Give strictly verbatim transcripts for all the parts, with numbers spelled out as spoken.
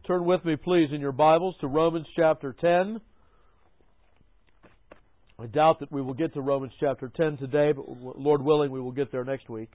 Turn with me, please, in your Bibles to Romans chapter ten. I doubt that we will get to Romans chapter ten today, but Lord willing, we will get there next week.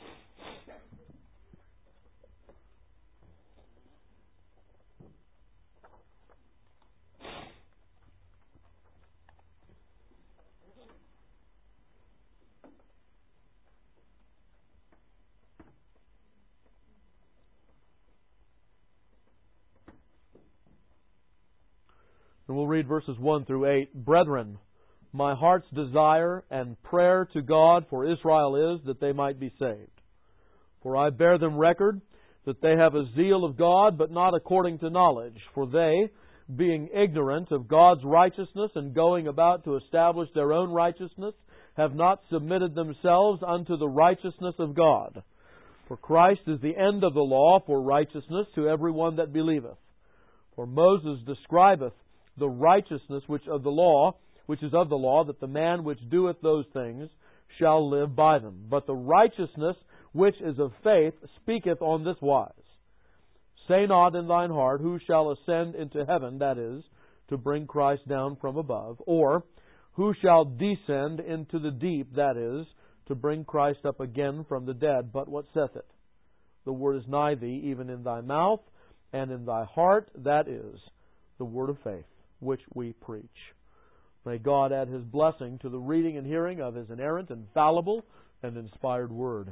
And we'll read verses one through eight. Brethren, my heart's desire and prayer to God for Israel is that they might be saved. For I bear them record that they have a zeal of God, but not according to knowledge. For they, being ignorant of God's righteousness and going about to establish their own righteousness, have not submitted themselves unto the righteousness of God. For Christ is the end of the law for righteousness to every one that believeth. For Moses describeth the righteousness which of the law, which is of the law, that the man which doeth those things shall live by them. But the righteousness which is of faith speaketh on this wise. Say not in thine heart, who shall ascend into heaven, that is, to bring Christ down from above, or who shall descend into the deep, that is, to bring Christ up again from the dead. But what saith it? The word is nigh thee, even in thy mouth and in thy heart, that is, the word of faith, which we preach. May God add His blessing to the reading and hearing of His inerrant, infallible, and inspired Word.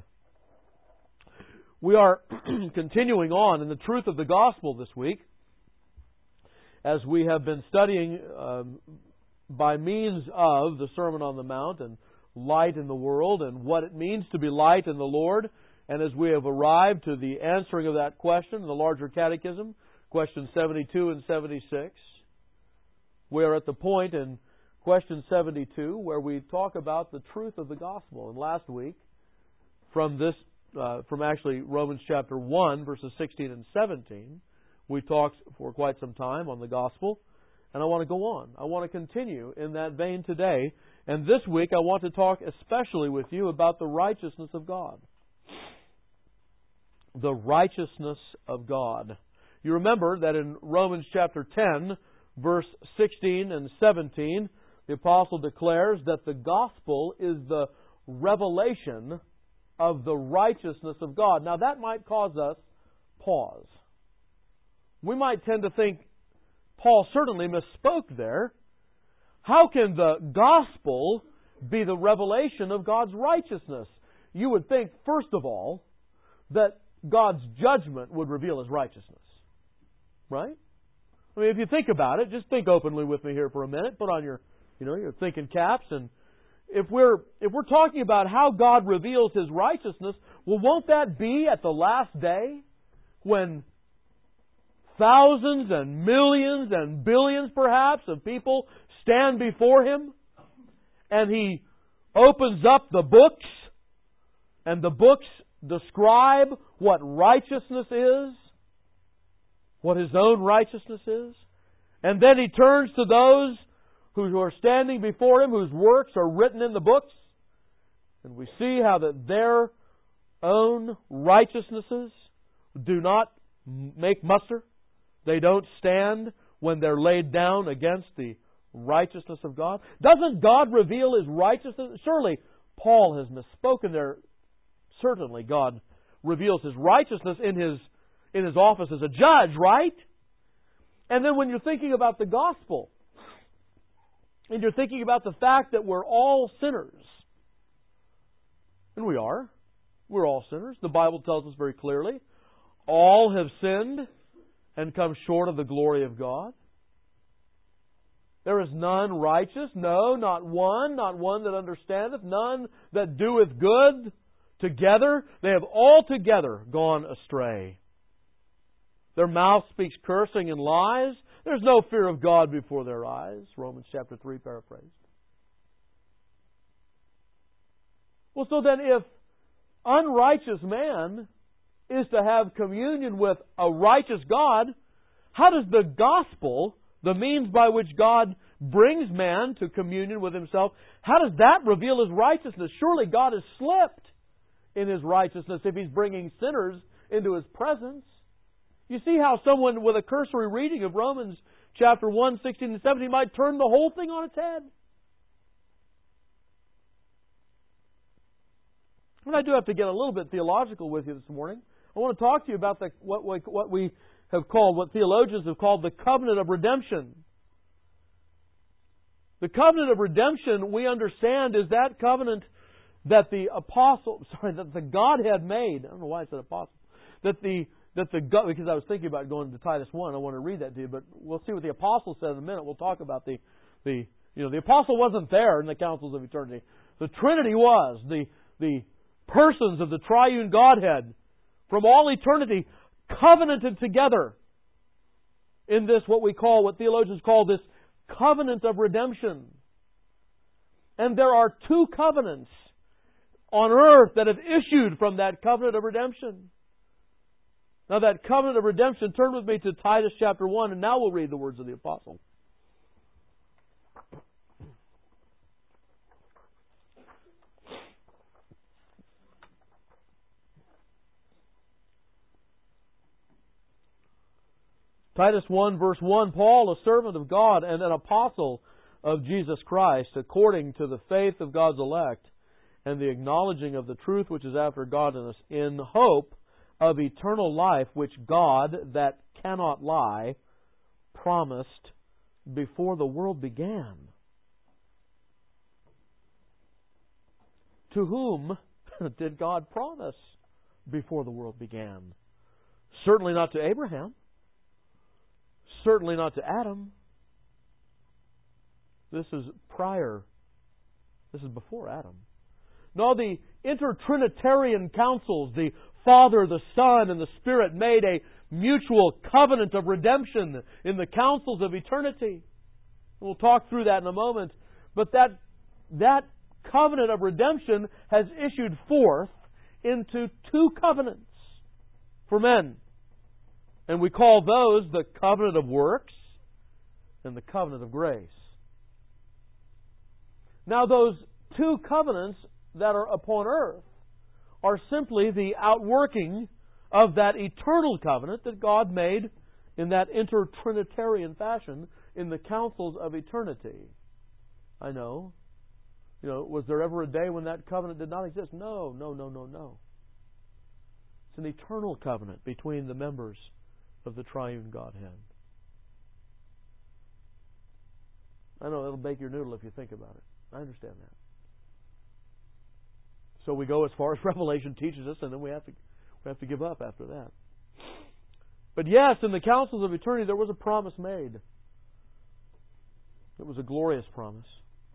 We are continuing on in the truth of the gospel this week, as we have been studying um, by means of the Sermon on the Mount and light in the world and what it means to be light in the Lord. And as we have arrived to the answering of that question in the larger catechism, questions seventy-two and seventy-six, we are at the point in question seventy-two where we talk about the truth of the gospel. And last week, from this, uh, from actually Romans chapter one, verses sixteen and seventeen, we talked for quite some time on the gospel. And I want to go on. I want to continue in that vein today. And this week I want to talk especially with you about the righteousness of God. The righteousness of God. You remember that in Romans chapter ten, verse sixteen and seventeen, the apostle declares that the gospel is the revelation of the righteousness of God. Now that might cause us pause. We might tend to think Paul certainly misspoke there. How can the gospel be the revelation of God's righteousness? You would think, first of all, that God's judgment would reveal His righteousness. Right? I mean, if you think about it, just think openly with me here for a minute. Put on your, you know, your thinking caps. And if we're if we're talking about how God reveals His righteousness, well, won't that be at the last day when thousands and millions and billions, perhaps, of people stand before Him, and He opens up the books, and the books describe what righteousness is, what His own righteousness is. And then He turns to those who are standing before Him, whose works are written in the books. And we see how that their own righteousnesses do not make muster. They don't stand when they're laid down against the righteousness of God. Doesn't God reveal His righteousness? Surely Paul has misspoken there. Certainly God reveals His righteousness in His in His office as a judge, right? And then when you're thinking about the gospel, and you're thinking about the fact that we're all sinners, and we are, we're all sinners. The Bible tells us very clearly, all have sinned and come short of the glory of God. There is none righteous, no, not one, not one that understandeth, none that doeth good. Together, they have altogether gone astray. Their mouth speaks cursing and lies. There's no fear of God before their eyes. Romans chapter three, paraphrased. Well, so then if unrighteous man is to have communion with a righteous God, how does the gospel, the means by which God brings man to communion with Himself, how does that reveal His righteousness? Surely God has slipped in His righteousness if He's bringing sinners into His presence. You see how someone with a cursory reading of Romans chapter one, sixteen and seventeen might turn the whole thing on its head. And I do have to get a little bit theological with you this morning. I want to talk to you about the, what, we, what we have called, what theologians have called the covenant of redemption. The covenant of redemption, we understand, is that covenant that the apostle, sorry, that the Godhead made. I don't know why I said apostle. That the that the because I was thinking about going to Titus one. I want to read that to you, but we'll see what the apostle said in a minute. We'll talk about the the you know the apostle wasn't there in the councils of eternity. The Trinity was the the persons of the triune Godhead from all eternity covenanted together in this what we call what theologians call this covenant of redemption. And there are two covenants on earth that have issued from that covenant of redemption. Now that covenant of redemption, turn with me to Titus chapter one, and now we'll read the words of the apostle. Titus one verse one, Paul, a servant of God and an apostle of Jesus Christ, according to the faith of God's elect, and the acknowledging of the truth which is after godliness, in hope of eternal life, which God, that cannot lie, promised before the world began. To whom did God promise before the world began? Certainly not to Abraham. Certainly not to Adam. This is prior. This is before Adam. No, the intertrinitarian councils, the Father, the Son, and the Spirit made a mutual covenant of redemption in the councils of eternity. We'll talk through that in a moment. But that, that covenant of redemption has issued forth into two covenants for men. And we call those the covenant of works and the covenant of grace. Now those two covenants that are upon earth are simply the outworking of that eternal covenant that God made in that intertrinitarian fashion in the councils of eternity. I know. You know, was there ever a day when that covenant did not exist? No, no, no, no, no. It's an eternal covenant between the members of the triune Godhead. I know it'll bake your noodle if you think about it. I understand that. So we go as far as Revelation teaches us, and then we have to we have to give up after that. But yes, in the councils of eternity there was a promise made. It was a glorious promise.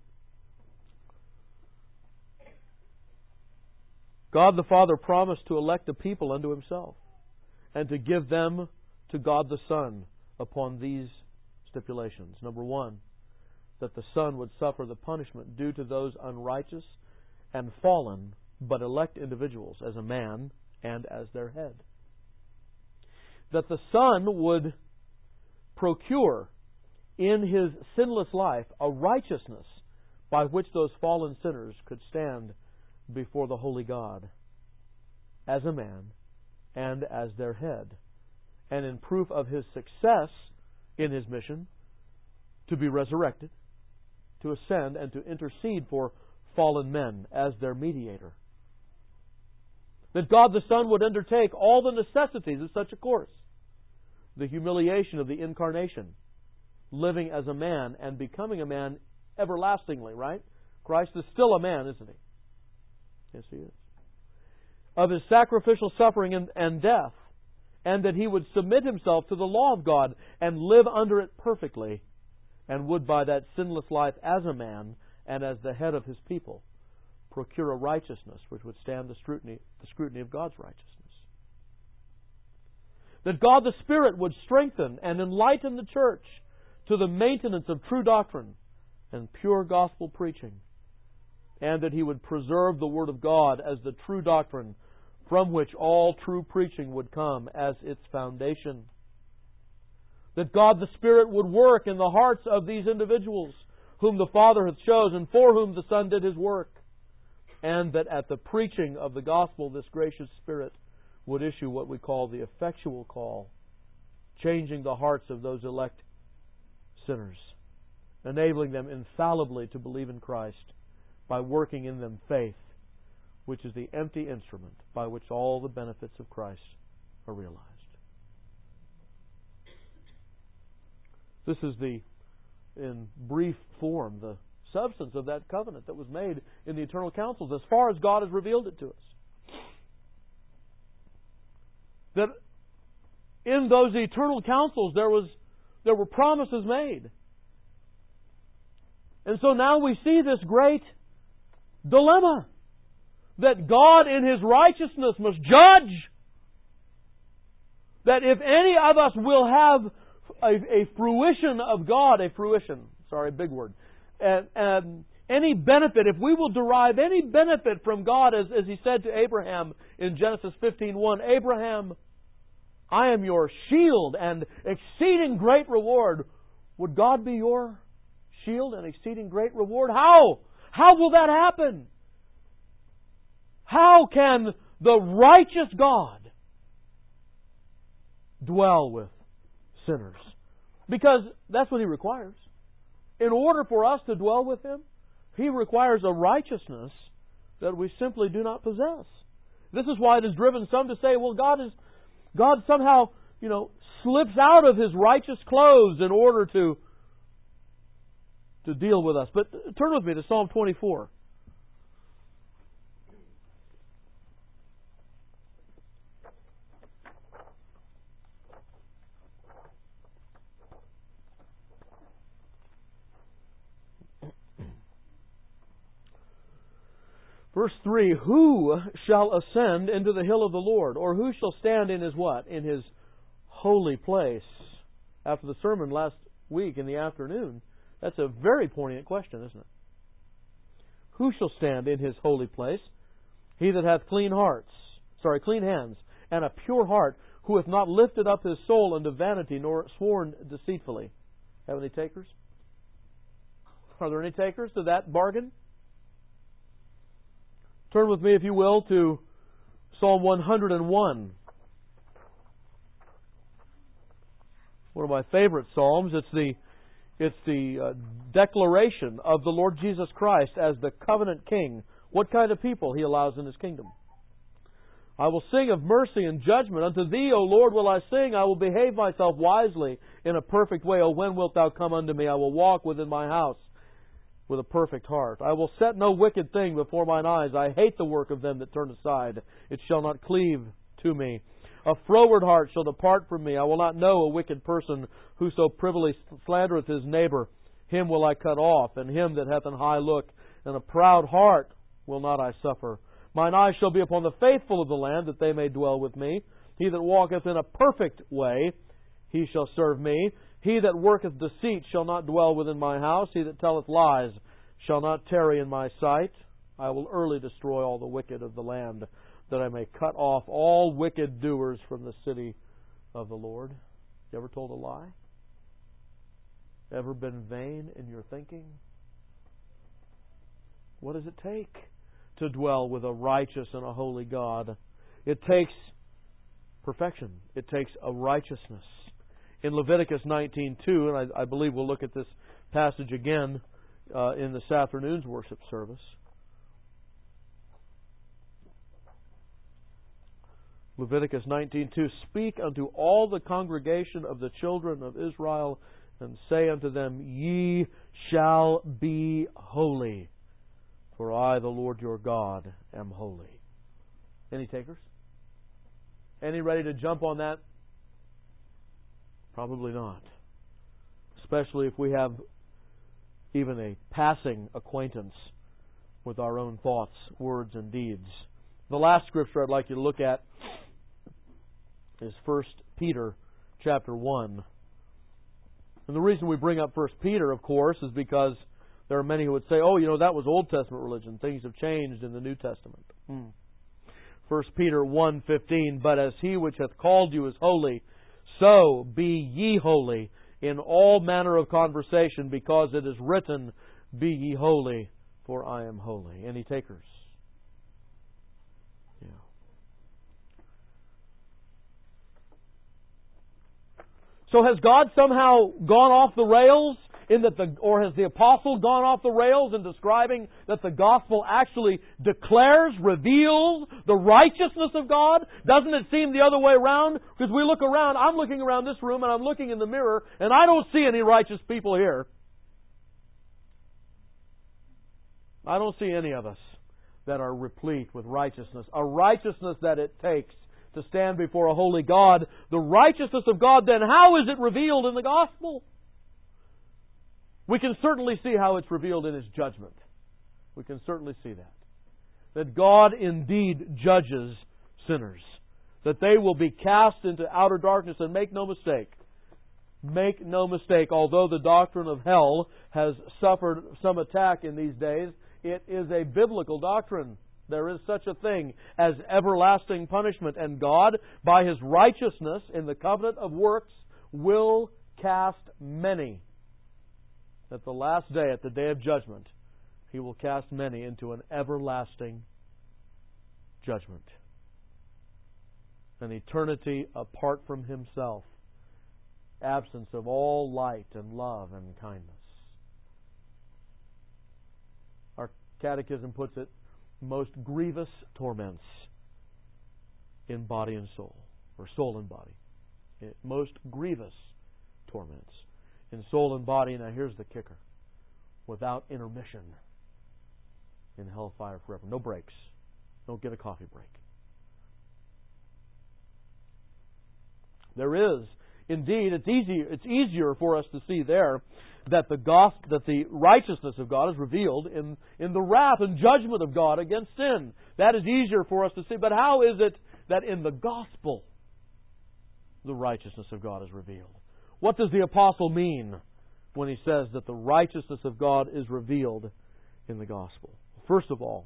God the Father promised to elect a people unto Himself and to give them to God the Son upon these stipulations. Number one, that the Son would suffer the punishment due to those unrighteous and fallen but elect individuals as a man and as their head. That the Son would procure in His sinless life a righteousness by which those fallen sinners could stand before the holy God as a man and as their head. And in proof of His success in His mission to be resurrected, to ascend, and to intercede for fallen men as their mediator. That God the Son would undertake all the necessities of such a course. The humiliation of the incarnation, living as a man and becoming a man everlastingly, right? Christ is still a man, isn't He? Yes, He is. Of His sacrificial suffering and, and death, and that He would submit Himself to the law of God and live under it perfectly, and would by that sinless life as a man and as the head of His people procure a righteousness which would stand the scrutiny, the scrutiny of God's righteousness. That God the Spirit would strengthen and enlighten the church to the maintenance of true doctrine and pure gospel preaching, and that He would preserve the Word of God as the true doctrine from which all true preaching would come as its foundation. That God the Spirit would work in the hearts of these individuals whom the Father hath chosen, for whom the Son did His work, and that at the preaching of the gospel this gracious Spirit would issue what we call the effectual call changing the hearts of those elect sinners, enabling them infallibly to believe in Christ by working in them faith, which is the empty instrument by which all the benefits of Christ are realized. This is the, in brief form, the substance of that covenant that was made in the eternal councils, as far as God has revealed it to us. That in those eternal councils there was there were promises made. And so now we see this great dilemma, that God in His righteousness must judge. That if any of us will have a, a fruition of God, a fruition, sorry, big word, and, and any benefit, if we will derive any benefit from God, as, as He said to Abraham in Genesis fifteen one, Abraham, I am your shield and exceeding great reward. Would God be your shield and exceeding great reward? How? How will that happen? How can the righteous God dwell with sinners? Because that's what He requires. In order for us to dwell with Him, He requires a righteousness that we simply do not possess. This is why it has driven some to say, well, God is God somehow, you know, slips out of His righteous clothes in order to to deal with us. But turn with me to Psalm twenty-four. Verse three, who shall ascend into the hill of the Lord? Or who shall stand in His what? In His holy place. After the sermon last week in the afternoon, that's a very poignant question, isn't it? Who shall stand in His holy place? He that hath clean hearts, sorry, clean hands, and a pure heart, who hath not lifted up his soul unto vanity, nor sworn deceitfully. Have any takers? Are there any takers to that bargain? Turn with me, if you will, to Psalm one hundred and one. One of my favorite psalms. It's the it's the uh, declaration of the Lord Jesus Christ as the covenant King. What kind of people He allows in His kingdom. I will sing of mercy and judgment. Unto Thee, O Lord, will I sing. I will behave myself wisely in a perfect way. O when wilt Thou come unto me? I will walk within my house with a perfect heart. I will set no wicked thing before mine eyes. I hate the work of them that turn aside. It shall not cleave to me. A froward heart shall depart from me. I will not know a wicked person, whoso privily slandereth his neighbor. Him will I cut off, and him that hath an high look, and a proud heart will not I suffer. Mine eyes shall be upon the faithful of the land, that they may dwell with me. He that walketh in a perfect way, he shall serve me. He that worketh deceit shall not dwell within my house. He that telleth lies shall not tarry in my sight. I will early destroy all the wicked of the land, that I may cut off all wicked doers from the city of the Lord. You ever told a lie? Ever been vain in your thinking? What does it take to dwell with a righteous and a holy God? It takes perfection. It takes a righteousness. In Leviticus nineteen two, and I, I believe we'll look at this passage again uh, in this afternoon's worship service. Leviticus nineteen two, speak unto all the congregation of the children of Israel, and say unto them, Ye shall be holy, for I, the Lord your God, am holy. Any takers? Any ready to jump on that? Probably not. Especially if we have even a passing acquaintance with our own thoughts, words, and deeds. The last scripture I'd like you to look at is First Peter chapter one. And the reason we bring up First Peter, of course, is because there are many who would say, oh, you know, that was Old Testament religion. Things have changed in the New Testament. Hmm. First Peter one fifteen, but as He which hath called you is holy, so be ye holy in all manner of conversation, because it is written, Be ye holy, for I am holy. Any takers? Yeah. So has God somehow gone off the rails in that the, or has the apostle gone off the rails in describing that the gospel actually declares, reveals the righteousness of God? Doesn't it seem the other way around? Because we look around, I'm looking around this room and I'm looking in the mirror and I don't see any righteous people here. I don't see any of us that are replete with righteousness. A righteousness that it takes to stand before a holy God. The righteousness of God, then, how is it revealed in the gospel? We can certainly see how it's revealed in His judgment. We can certainly see that. That God indeed judges sinners. That they will be cast into outer darkness. And make no mistake, make no mistake, although the doctrine of hell has suffered some attack in these days, it is a biblical doctrine. There is such a thing as everlasting punishment. And God, by His righteousness in the covenant of works, will cast many. At the last day, at the day of judgment, He will cast many into an everlasting judgment. An eternity apart from Himself. Absence of all light and love and kindness. Our catechism puts it, most grievous torments in body and soul, or soul and body. Most grievous torments in soul and body. Now here's the kicker. Without intermission in hellfire forever. No breaks. Don't get a coffee break. There is, indeed, it's easier, it's easier for us to see there that the gospel, that the righteousness of God is revealed in, in the wrath and judgment of God against sin. That is easier for us to see. But how is it that in the gospel the righteousness of God is revealed? What does the apostle mean when he says that the righteousness of God is revealed in the gospel? First of all,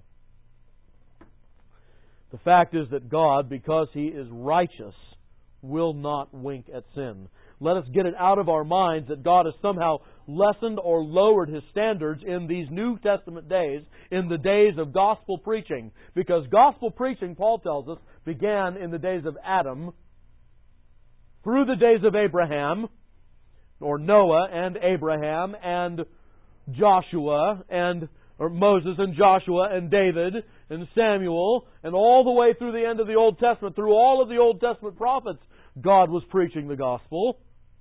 the fact is that God, because He is righteous, will not wink at sin. Let us get it out of our minds that God has somehow lessened or lowered His standards in these New Testament days, in the days of gospel preaching. Because gospel preaching, Paul tells us, began in the days of Adam, through the days of Abraham, or Noah and Abraham and Joshua and or Moses and Joshua and David and Samuel, and all the way through the end of the Old Testament, through all of the Old Testament prophets, God was preaching the gospel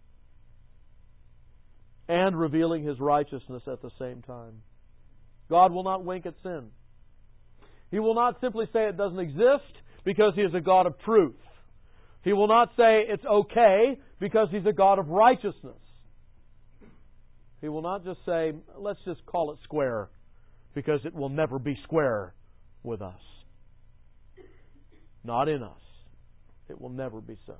and revealing His righteousness at the same time. God will not wink at sin. He will not simply say it doesn't exist because He is a God of truth. He will not say it's okay because He's a God of righteousness. He will not just say, let's just call it square, because it will never be square with us. Not in us. It will never be so.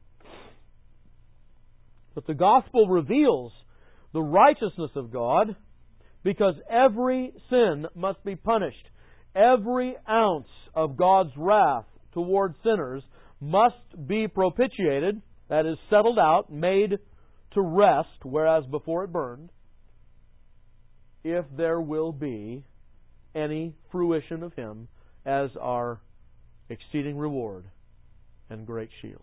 But the gospel reveals the righteousness of God because every sin must be punished. Every ounce of God's wrath toward sinners must be propitiated, that is, settled out, made to rest, whereas before it burned, if there will be any fruition of Him as our exceeding reward and great shield.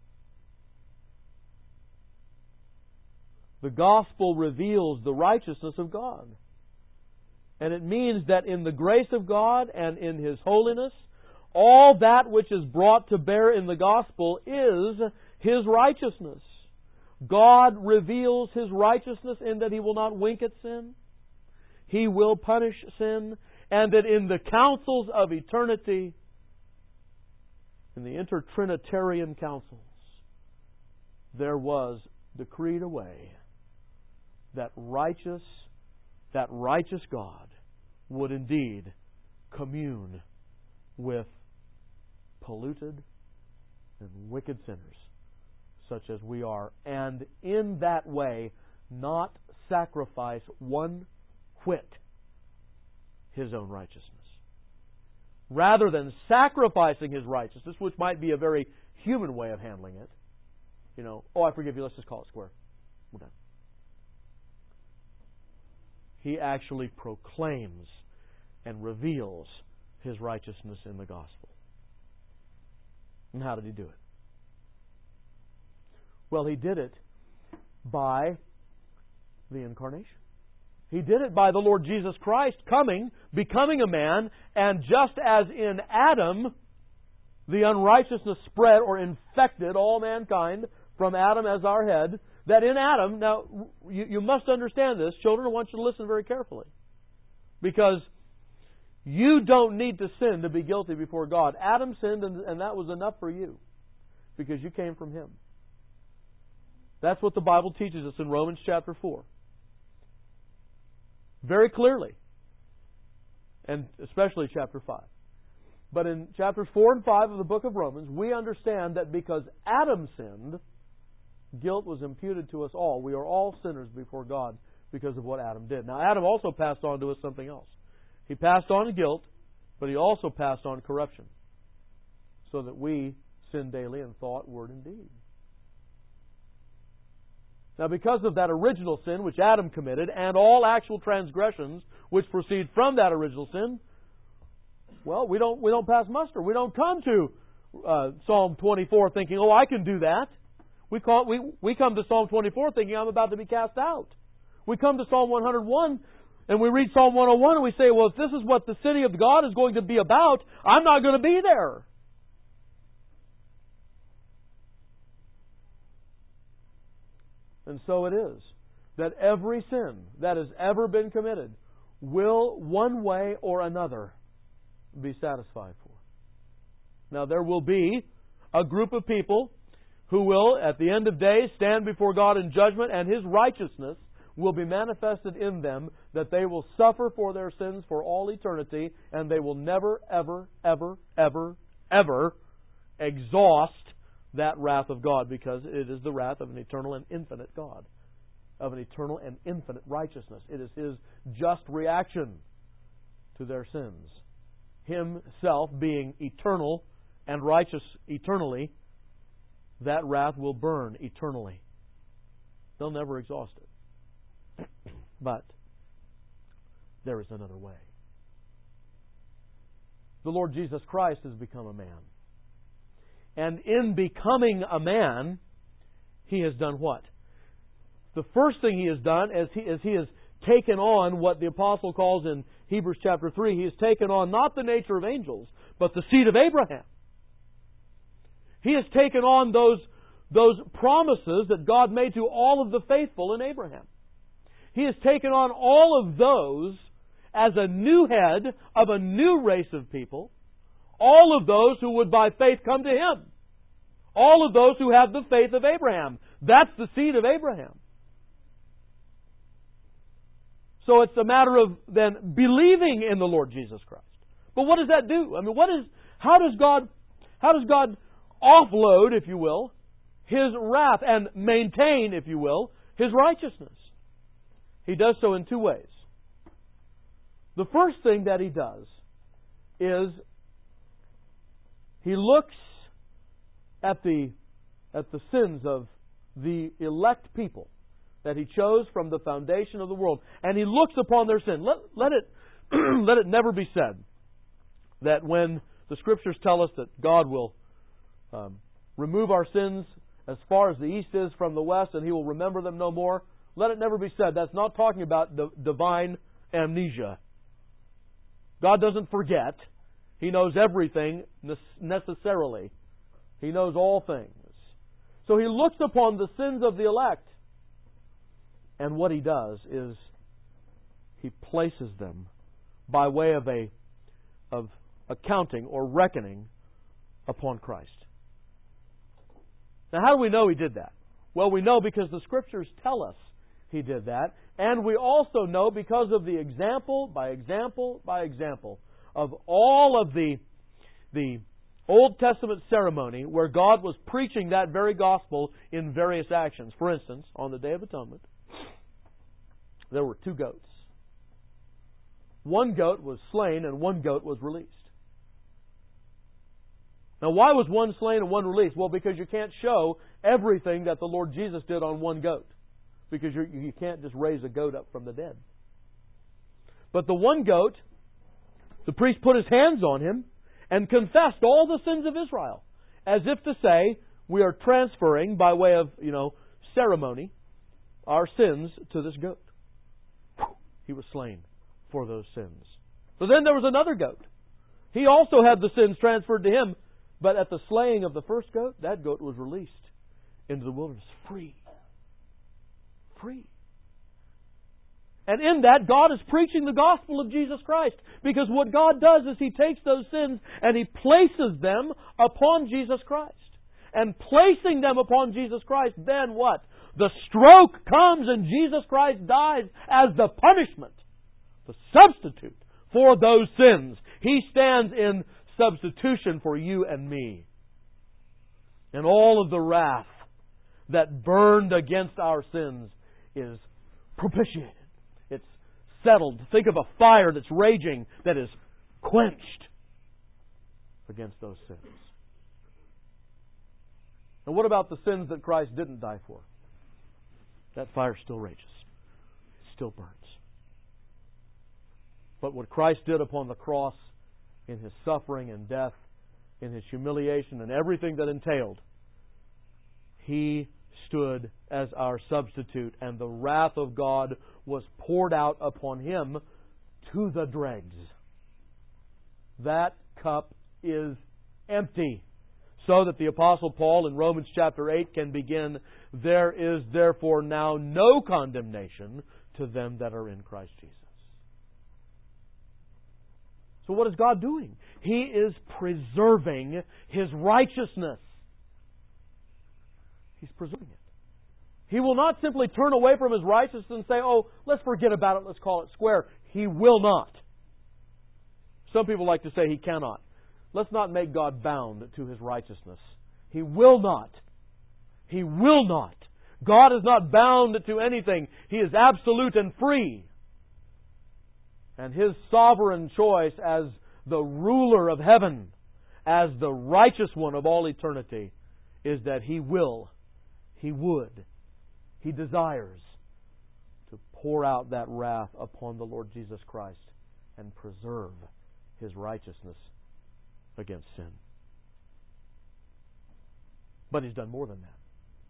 The gospel reveals the righteousness of God. And it means that in the grace of God and in His holiness, all that which is brought to bear in the gospel is His righteousness. God reveals His righteousness in that He will not wink at sin. He will punish sin. And that in the councils of eternity, in the intertrinitarian councils, there was decreed away that righteous, that righteous God would indeed commune with polluted and wicked sinners such as we are, and in that way not sacrifice one whit His own righteousness. Rather than sacrificing His righteousness, which might be a very human way of handling it, you know, oh, I forgive you, let's just call it square. We're done. He actually proclaims and reveals His righteousness in the gospel. And how did He do it? Well, He did it By the incarnation. He did it by the Lord Jesus Christ coming, becoming a man, and just as in Adam the unrighteousness spread or infected all mankind from Adam as our head, that in Adam, now you, you must understand this, children, I want you to listen very carefully. Because you don't need to sin to be guilty before God. Adam sinned and, and that was enough for you. Because you came from him. That's what the Bible teaches us in Romans chapter four. Very clearly. And especially chapter five. But in chapters four and five of the book of Romans, we understand that because Adam sinned, guilt was imputed to us all. We are all sinners before God because of what Adam did. Now, Adam also passed on to us something else. He passed on guilt, but he also passed on corruption. So that we sin daily in thought, word, and deed. Now, because of that original sin which Adam committed, and all actual transgressions which proceed from that original sin, well, we don't we don't pass muster. We don't come to uh, Psalm twenty-four thinking, "Oh, I can do that." We call we we come to Psalm twenty-four thinking, "I'm about to be cast out." We come to Psalm one hundred one and we read Psalm one oh one and we say, "Well, if this is what the city of God is going to be about, I'm not going to be there." And so it is that every sin that has ever been committed will, one way or another, be satisfied for. Now, there will be a group of people who will, at the end of days, stand before God in judgment, and His righteousness will be manifested in them, that they will suffer for their sins for all eternity, and they will never, ever, ever, ever, ever exhaust that wrath of God, because it is the wrath of an eternal and infinite God, of an eternal and infinite righteousness. It is His just reaction to their sins. Himself being eternal and righteous eternally, that wrath will burn eternally. They'll never exhaust it. But there is another way. The Lord Jesus Christ has become a man. And in becoming a man, He has done what? The first thing He has done is He, is he has taken on what the Apostle calls in Hebrews chapter three, He has taken on not the nature of angels, but the seed of Abraham. He has taken on those, those promises that God made to all of the faithful in Abraham. He has taken on all of those as a new head of a new race of people. All of those who would by faith come to Him. All of those who have the faith of Abraham. That's the seed of Abraham. So it's a matter of then believing in the Lord Jesus Christ. But what does that do? I mean, what is, how does God, how does God offload, if you will, His wrath and maintain, if you will, His righteousness? He does so in two ways. The first thing that He does is He looks at the at the sins of the elect people that He chose from the foundation of the world, and He looks upon their sin. Let, let it let it never be said that when the Scriptures tell us that God will um, remove our sins as far as the east is from the west, and He will remember them no more, let it never be said that's not talking about the divine amnesia. God doesn't forget. He knows everything necessarily. He knows all things. So He looks upon the sins of the elect, and what He does is He places them by way of a of accounting or reckoning upon Christ. Now, how do we know He did that? Well, we know because the Scriptures tell us He did that, and we also know because of the example, by example, by example, of all of the, the Old Testament ceremony where God was preaching that very gospel in various actions. For instance, on the Day of Atonement, there were two goats. One goat was slain and one goat was released. Now, why was one slain and one released? Well, because you can't show everything that the Lord Jesus did on one goat. Because you you can't just raise a goat up from the dead. But the one goat, the priest put his hands on him and confessed all the sins of Israel, as if to say, we are transferring by way of, you know, ceremony, our sins to this goat. He was slain for those sins. So then there was another goat. He also had the sins transferred to him. But at the slaying of the first goat, that goat was released into the wilderness free. Free. And in that, God is preaching the gospel of Jesus Christ. Because what God does is He takes those sins and He places them upon Jesus Christ. And placing them upon Jesus Christ, then what? The stroke comes and Jesus Christ dies as the punishment, the substitute for those sins. He stands in substitution for you and me. And all of the wrath that burned against our sins is propitiated. It's settled. Think of a fire that's raging that is quenched against those sins. And what about the sins that Christ didn't die for? That fire still rages. It still burns. But what Christ did upon the cross, in His suffering and death, in His humiliation and everything that entailed, He stood as our substitute, and the wrath of God was poured out upon Him to the dregs. That cup is empty. So that the Apostle Paul in Romans chapter eight can begin, "There is therefore now no condemnation to them that are in Christ Jesus." So what is God doing? He is preserving His righteousness. He's preserving it. He will not simply turn away from His righteousness and say, "Oh, let's forget about it, let's call it square." He will not. Some people like to say He cannot. Let's not make God bound to His righteousness. He will not. He will not. God is not bound to anything. He is absolute and free. And His sovereign choice as the ruler of heaven, as the righteous one of all eternity, is that He will, He would, He desires to pour out that wrath upon the Lord Jesus Christ and preserve His righteousness against sin. But He's done more than that.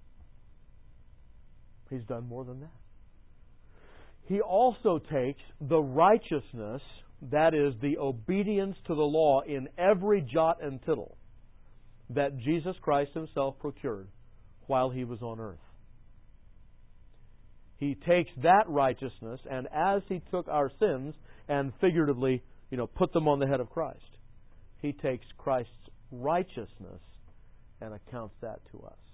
He's done more than that. He also takes the righteousness, that is, the obedience to the law in every jot and tittle that Jesus Christ Himself procured while He was on earth. He takes that righteousness, and as He took our sins and figuratively, you know, put them on the head of Christ, He takes Christ's righteousness and accounts that to us.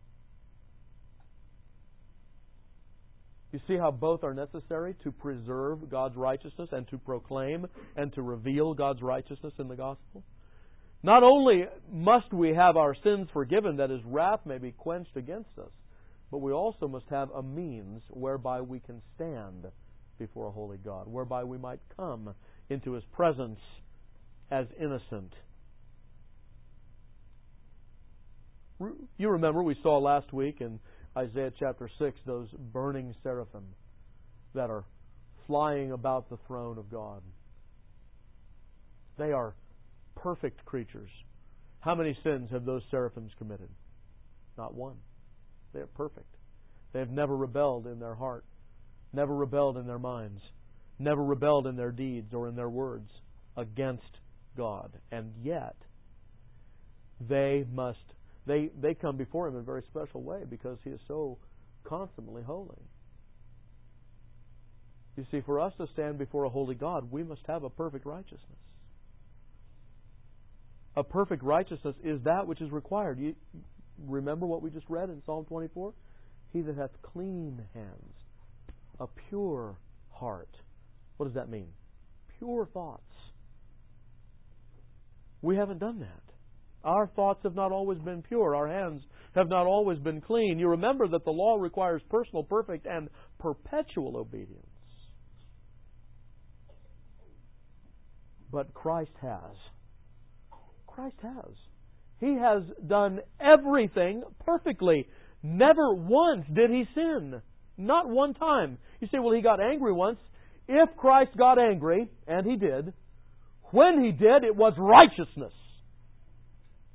You see how both are necessary to preserve God's righteousness and to proclaim and to reveal God's righteousness in the gospel? Not only must we have our sins forgiven that His wrath may be quenched against us, but we also must have a means whereby we can stand before a holy God, whereby we might come into His presence as innocent. You remember we saw last week in Isaiah chapter six those burning seraphim that are flying about the throne of God. They are perfect creatures. How many sins have those seraphims committed? Not one. They are perfect. They have never rebelled in their heart, never rebelled in their minds, never rebelled in their deeds or in their words against God. And yet, they must They they come before Him in a very special way because He is so consummately holy. You see, for us to stand before a holy God, we must have a perfect righteousness. A perfect righteousness is that which is required. You remember what we just read in Psalm twenty-four? He that hath clean hands, a pure heart. What does that mean? Pure thoughts. We haven't done that. Our thoughts have not always been pure. Our hands have not always been clean. You remember that the law requires personal, perfect, and perpetual obedience. But Christ has. Christ has. He has done everything perfectly. Never once did He sin. Not one time. You say, well, He got angry once. If Christ got angry, and He did, when He did, it was righteousness.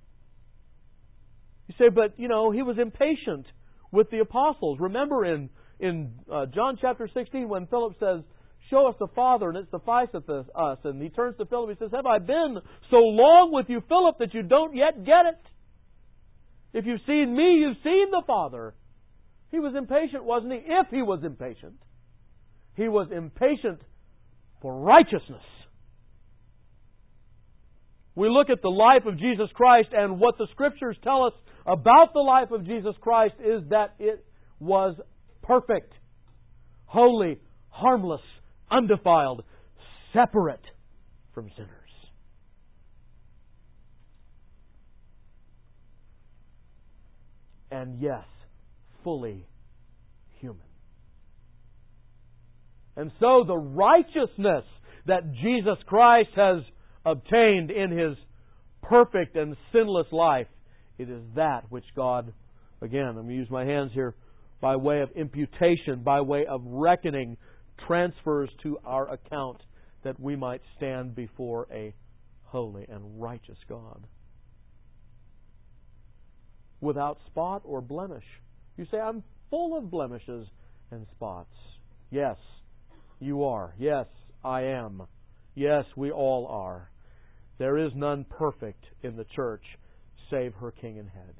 You say, but, you know, He was impatient with the apostles. Remember in, in uh, John chapter sixteen when Philip says, "Show us the Father, and it sufficeth us." And he turns to Philip and he says, "Have I been so long with you, Philip, that you don't yet get it? If you've seen me, you've seen the Father." He was impatient, wasn't he? If he was impatient. He was impatient for righteousness. We look at the life of Jesus Christ, and what the Scriptures tell us about the life of Jesus Christ is that it was perfect, holy, harmless, undefiled, separate from sinners. And yes, fully human. And so the righteousness that Jesus Christ has obtained in His perfect and sinless life, it is that which God, again, I'm going to use my hands here, by way of imputation, by way of reckoning, transfers to our account that we might stand before a holy and righteous God. Without spot or blemish. You say, "I'm full of blemishes and spots." Yes, you are. Yes, I am. Yes, we all are. There is none perfect in the church save her King and Head.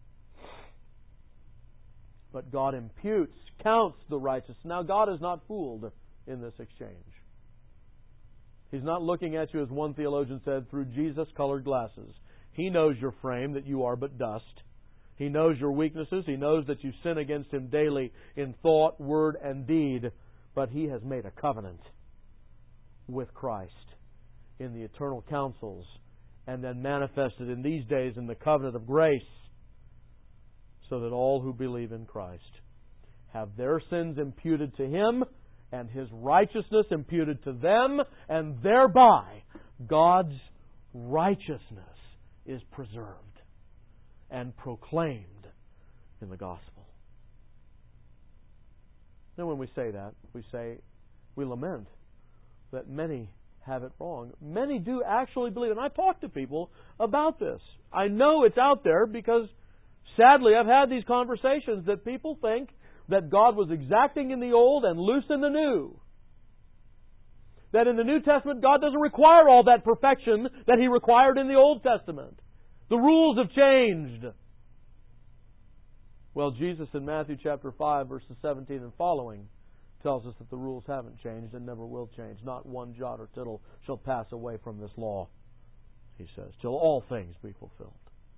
But God imputes, counts the righteous. Now, God is not fooled in this exchange. He's not looking at you, as one theologian said, through Jesus-colored glasses. He knows your frame, that you are but dust. He knows your weaknesses. He knows that you sin against Him daily in thought, word, and deed. But He has made a covenant with Christ in the eternal councils, and then manifested in these days in the covenant of grace, so that all who believe in Christ have their sins imputed to Him and His righteousness imputed to them, and thereby God's righteousness is preserved and proclaimed in the gospel. Then when we say that, we say, we lament that many have it wrong. Many do actually believe, and I talk to people about this. I know it's out there because, sadly, I've had these conversations that people think that God was exacting in the old and loose in the new. That in the New Testament, God doesn't require all that perfection that He required in the Old Testament. The rules have changed. Well, Jesus in Matthew chapter five, verses seventeen and following, tells us that the rules haven't changed and never will change. Not one jot or tittle shall pass away from this law, He says, till all things be fulfilled.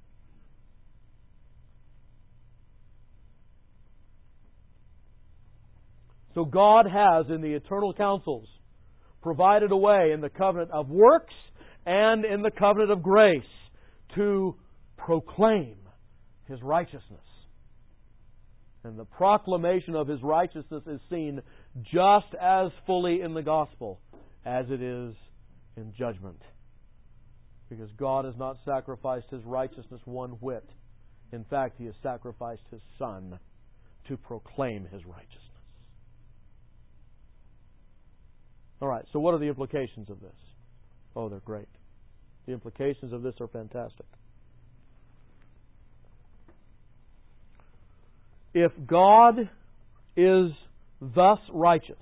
So God has, in the eternal councils, provided a way in the covenant of works and in the covenant of grace to proclaim His righteousness. And the proclamation of His righteousness is seen just as fully in the gospel as it is in judgment. Because God has not sacrificed His righteousness one whit. In fact, He has sacrificed His Son to proclaim His righteousness. All right, so what are the implications of this? Oh, they're great. The implications of this are fantastic. If God is thus righteous,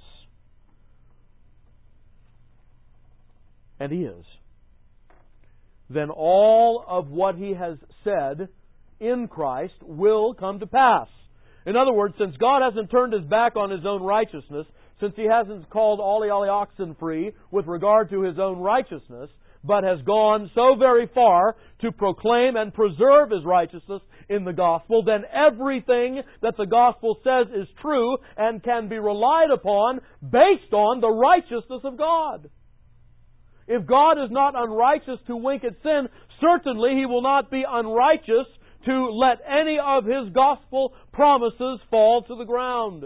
and He is, then all of what He has said in Christ will come to pass. In other words, since God hasn't turned His back on His own righteousness, since He hasn't called Ollie Ollie oxen free with regard to His own righteousness, but has gone so very far to proclaim and preserve His righteousness in the gospel, then everything that the gospel says is true and can be relied upon based on the righteousness of God. If God is not unrighteous to wink at sin, certainly He will not be unrighteous to let any of His gospel promises fall to the ground.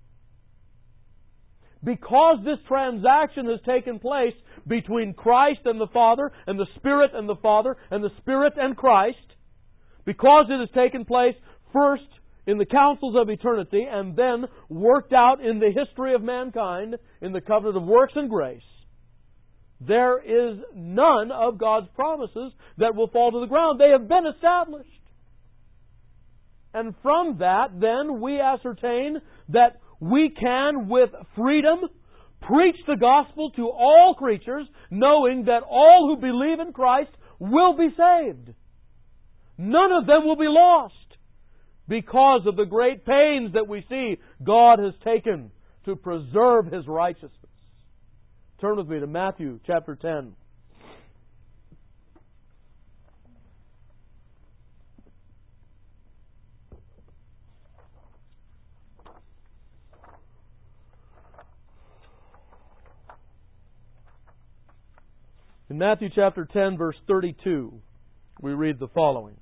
Because this transaction has taken place between Christ and the Father, and the Spirit and the Father, and the Spirit and Christ, because it has taken place first in the councils of eternity and then worked out in the history of mankind in the covenant of works and grace, there is none of God's promises that will fall to the ground. They have been established. And from that, then, we ascertain that we can with freedom preach the gospel to all creatures, knowing that all who believe in Christ will be saved. None of them will be lost because of the great pains that we see God has taken to preserve His righteousness. Turn with me to Matthew chapter ten. In Matthew chapter ten, verse thirty-two, we read the following.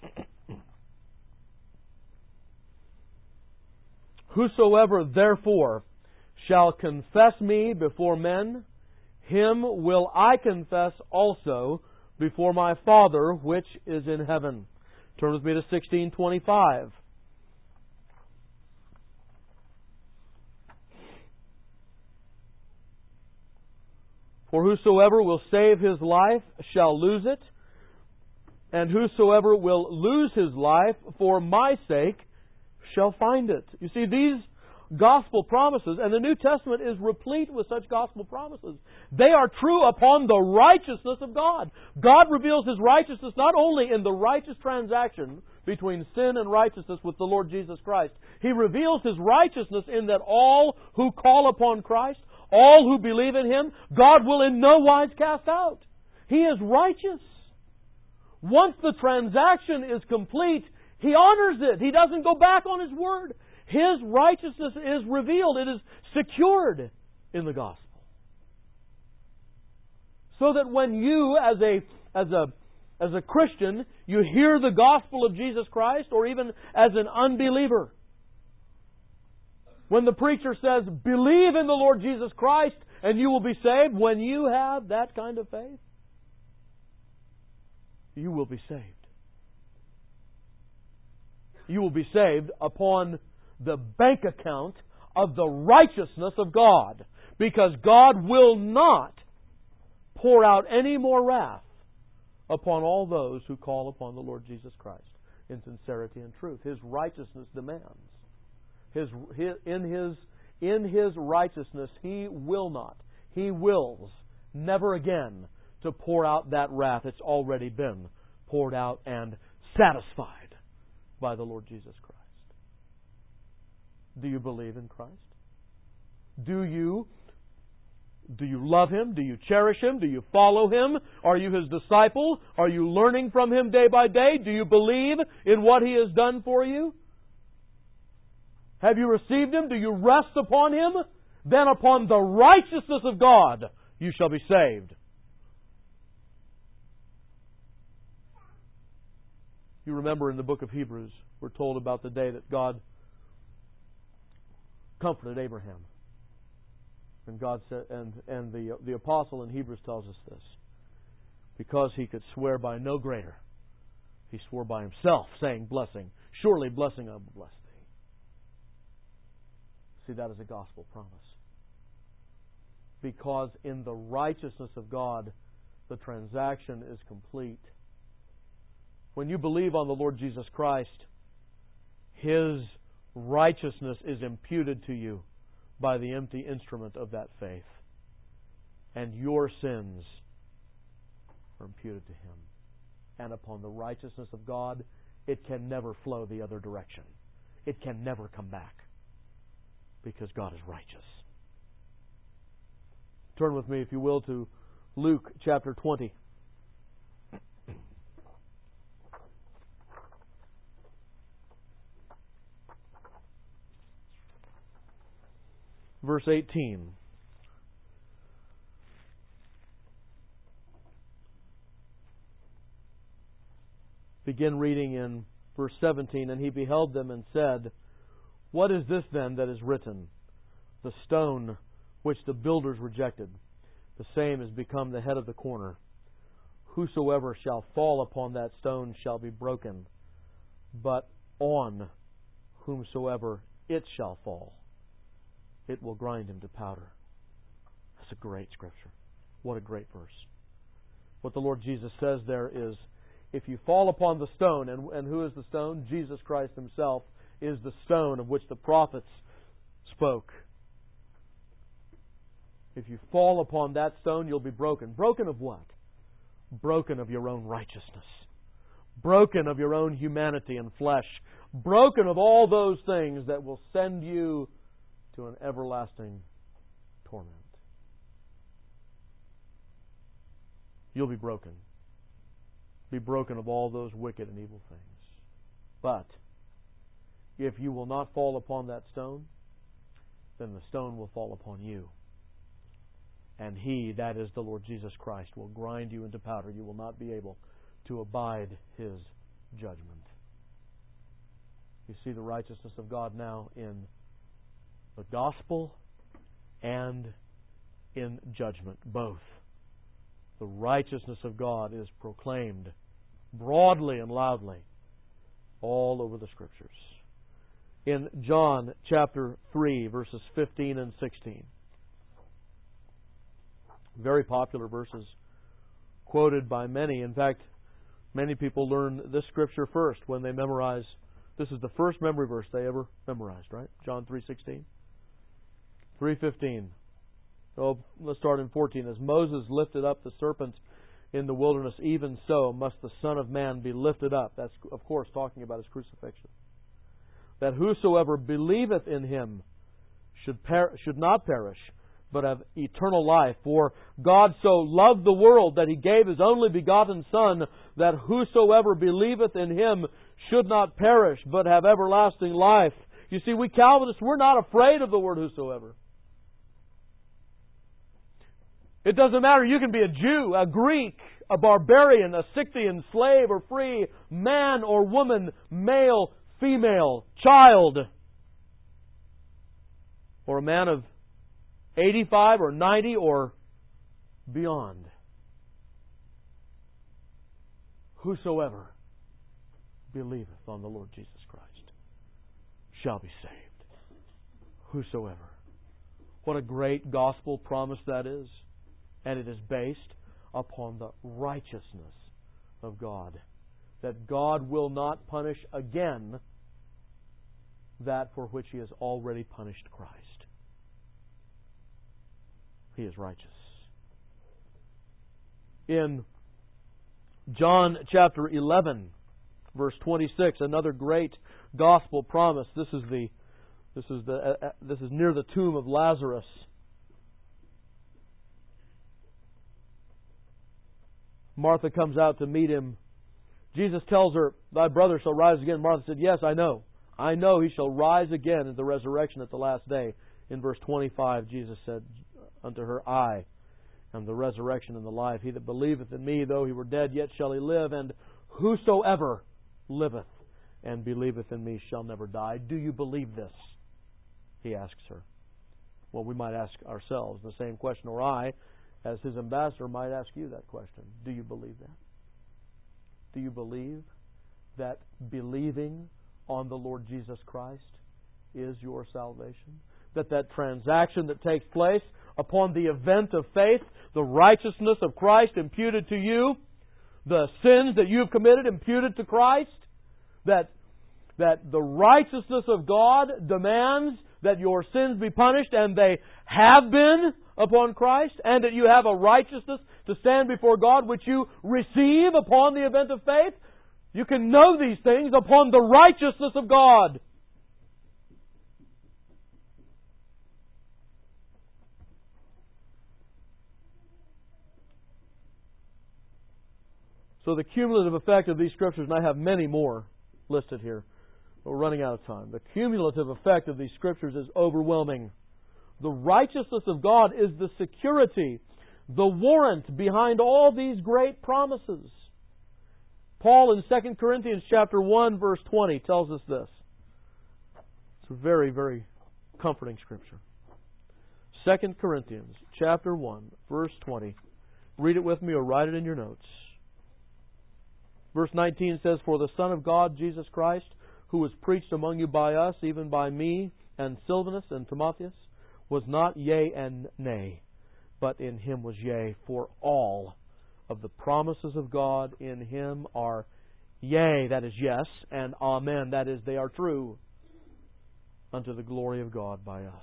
Whosoever therefore shall confess me before men, him will I confess also before my Father which is in heaven. Turn with me to sixteen twenty-five. For whosoever will save his life shall lose it, and whosoever will lose his life for my sake shall find it. You see, these gospel promises, and the New Testament is replete with such gospel promises. They are true upon the righteousness of God. God reveals His righteousness not only in the righteous transaction between sin and righteousness with the Lord Jesus Christ. He reveals His righteousness in that all who call upon Christ, all who believe in Him, God will in no wise cast out. He is righteous. Once the transaction is complete, He honors it. He doesn't go back on His word. His righteousness is revealed. It is secured in the gospel. So that when you, as a as a as a Christian, you hear the gospel of Jesus Christ, or even as an unbeliever, when the preacher says, "Believe in the Lord Jesus Christ and you will be saved," when you have that kind of faith, you will be saved. You will be saved upon the bank account of the righteousness of God, because God will not pour out any more wrath upon all those who call upon the Lord Jesus Christ in sincerity and truth. His righteousness demands. His, his, in, his, in His righteousness, He will not, He wills never again to pour out that wrath. It's already been poured out and satisfied by the Lord Jesus Christ. Do you believe in Christ? Do you do you love Him? Do you cherish Him? Do you follow Him? Are you His disciple? Are you learning from Him day by day? Do you believe in what He has done for you? Have you received Him? Do you rest upon Him? Then upon the righteousness of God you shall be saved. You remember in the book of Hebrews, we're told about the day that God comforted Abraham. And God said, and, and the, the apostle in Hebrews tells us this. Because he could swear by no greater, he swore by himself, saying, "Blessing, surely blessing I will bless thee." See, that is a gospel promise. Because in the righteousness of God, the transaction is complete. When you believe on the Lord Jesus Christ, His righteousness is imputed to you by the empty instrument of that faith. And your sins are imputed to Him. And upon the righteousness of God, it can never flow the other direction. It can never come back. Because God is righteous. Turn with me, if you will, to Luke chapter twenty. Verse eighteen. Begin reading in verse seventeen. "And He beheld them and said, What is this then that is written? The stone which the builders rejected, the same is become the head of the corner. Whosoever shall fall upon that stone shall be broken, but on whomsoever it shall fall, it will grind him to powder." That's a great scripture. What a great verse. What the Lord Jesus says there is, if you fall upon the stone, and, and who is the stone? Jesus Christ Himself is the stone of which the prophets spoke. If you fall upon that stone, you'll be broken. Broken of what? Broken of your own righteousness. Broken of your own humanity and flesh. Broken of all those things that will send you to an everlasting torment. You'll be broken. Be broken of all those wicked and evil things. But if you will not fall upon that stone, then the stone will fall upon you. And He, that is the Lord Jesus Christ, will grind you into powder. You will not be able to abide His judgment. You see the righteousness of God now in the gospel and in judgment, both. The righteousness of God is proclaimed broadly and loudly all over the Scriptures. In John chapter three, verses fifteen and sixteen. Very popular verses, quoted by many. In fact, many people learn this Scripture first when they memorize. This is the first memory verse they ever memorized, right? John three sixteen. three fifteen. Oh, let's start in fourteen. As Moses lifted up the serpent in the wilderness, even so must the Son of Man be lifted up. That's, of course, talking about His crucifixion. That whosoever believeth in Him should per- should not perish, but have eternal life. For God so loved the world that He gave His only begotten Son, that whosoever believeth in Him should not perish, but have everlasting life. You see, we Calvinists, we're not afraid of the word whosoever. It doesn't matter. You can be a Jew, a Greek, a barbarian, a Scythian, slave or free, man or woman, male, female, child, or a man of eighty-five or ninety or beyond. Whosoever believeth on the Lord Jesus Christ shall be saved. Whosoever. What a great gospel promise that is. And it is based upon the righteousness of God. That God will not punish again that for which He has already punished Christ. He is righteous. In John chapter eleven, verse twenty-six, another great gospel promise. This is the this is the uh, this is near the tomb of Lazarus. Martha comes out to meet Him. Jesus tells her, "Thy brother shall rise again." Martha said, "Yes, I know. I know he shall rise again in the resurrection at the last day." In verse twenty-five, Jesus said unto her, "I am the resurrection and the life. He that believeth in Me, though he were dead, yet shall he live. And whosoever liveth and believeth in Me shall never die." Do you believe this? He asks her. Well, we might ask ourselves the same question, or I, as His ambassador, might ask you that question. Do you believe that? Do you believe that believing on the Lord Jesus Christ is your salvation? That that transaction that takes place upon the event of faith, the righteousness of Christ imputed to you, the sins that you have committed imputed to Christ, that, that the righteousness of God demands that your sins be punished, and they have been upon Christ, and that you have a righteousness to stand before God which you receive upon the event of faith. You can know these things upon the righteousness of God. So the cumulative effect of these Scriptures, and I have many more listed here, but we're running out of time. The cumulative effect of these Scriptures is overwhelming. The righteousness of God is the security, the warrant behind all these great promises. Paul in Second Corinthians chapter one, verse twenty tells us this. It's a very, very comforting Scripture. Second Corinthians chapter one, verse twenty. Read it with me or write it in your notes. Verse nineteen says, "For the Son of God, Jesus Christ, who was preached among you by us, even by me and Silvanus and Timotheus, was not yea and nay, but in Him was yea, for all of the promises of God in Him are yea," that is yes, and amen, that is they are true. unto the glory of God by us.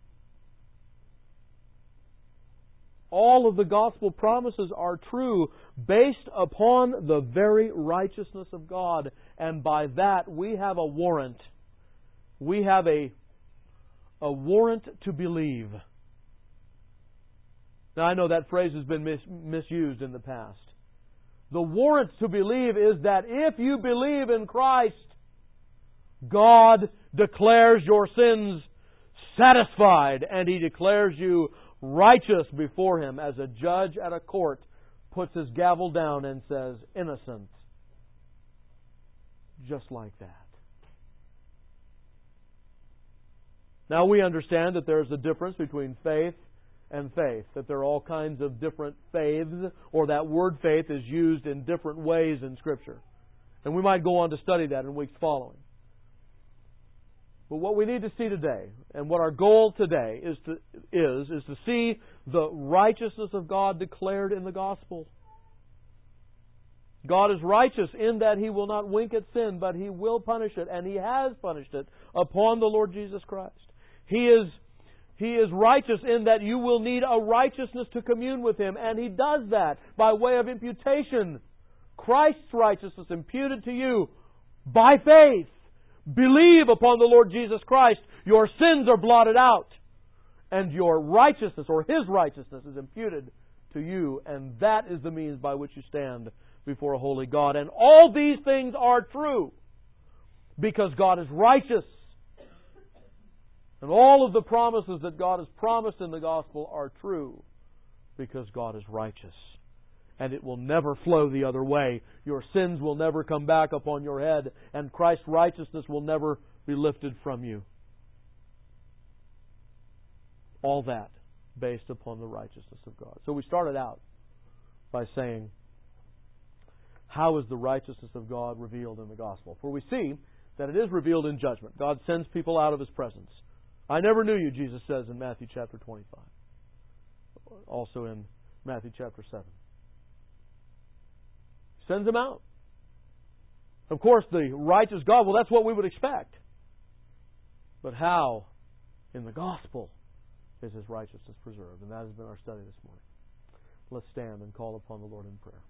All of the gospel promises are true based upon the very righteousness of God. And by that we have a warrant. We have a, a warrant to believe. Now I know that phrase has been mis- misused in the past. The warrant to believe is that if you believe in Christ, God declares your sins satisfied, and He declares you righteous before Him, as a judge at a court puts his gavel down and says, innocent. Just like that. Now we understand that there's a difference between faith and faith, that there are all kinds of different faiths, or that word faith is used in different ways in Scripture. And we might go on to study that in weeks following. But what we need to see today, and what our goal today is to is, is to see the righteousness of God declared in the gospel. God is righteous in that He will not wink at sin, but He will punish it, and He has punished it upon the Lord Jesus Christ. He is He is righteous in that you will need a righteousness to commune with Him, and He does that by way of imputation. Christ's righteousness imputed to you by faith. Believe upon the Lord Jesus Christ. Your sins are blotted out, and your righteousness, or His righteousness, is imputed to you, and that is the means by which you stand before a holy God. And all these things are true because God is righteous. And all of the promises that God has promised in the gospel are true because God is righteous. And it will never flow the other way. Your sins will never come back upon your head, and Christ's righteousness will never be lifted from you. All that based upon the righteousness of God. So we started out by saying, how is the righteousness of God revealed in the gospel? For we see that it is revealed in judgment. God sends people out of His presence. I never knew you, Jesus says in Matthew chapter twenty-five. Also in Matthew chapter seven. Sends them out. Of course, the righteous God, well, that's what we would expect. But how, in the gospel, is His righteousness preserved? And that has been our study this morning. Let's stand and call upon the Lord in prayer.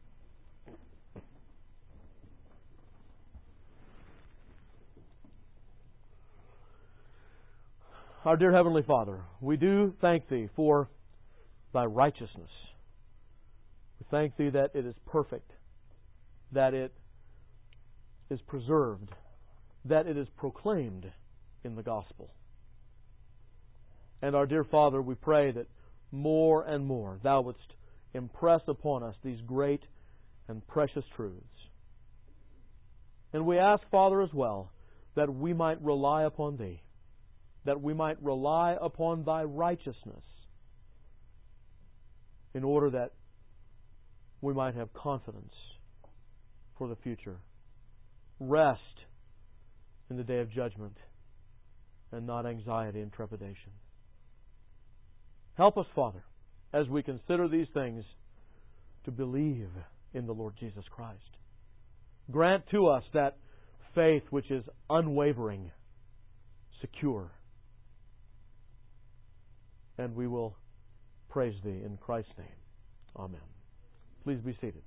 Our dear Heavenly Father, we do thank Thee for Thy righteousness. We thank Thee that it is perfect, that it is preserved, that it is proclaimed in the gospel. And our dear Father, we pray that more and more Thou wouldst impress upon us these great and precious truths. And we ask, Father, as well, that we might rely upon Thee, that we might rely upon Thy righteousness, in order that we might have confidence for the future. Rest in the day of judgment, and not anxiety and trepidation. Help us, Father, as we consider these things, to believe in the Lord Jesus Christ. Grant to us that faith which is unwavering, secure. And we will praise Thee in Christ's name. Amen. Please be seated.